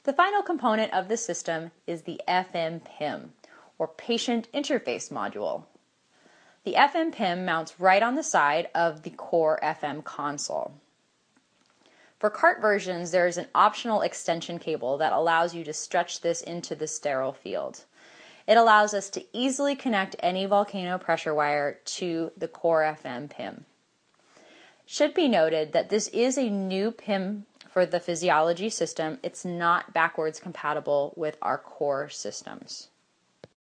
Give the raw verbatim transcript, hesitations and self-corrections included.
The final component of the system is the F M P I M, or Patient Interface Module. The F M P I M mounts right on the side of the core F M console. For cart versions, there is an optional extension cable that allows you to stretch this into the sterile field. It allows us to easily connect any Volcano pressure wire to the core F M P I M. It should be noted that this is a new P I M for the physiology system. It's not backwards compatible with our core systems.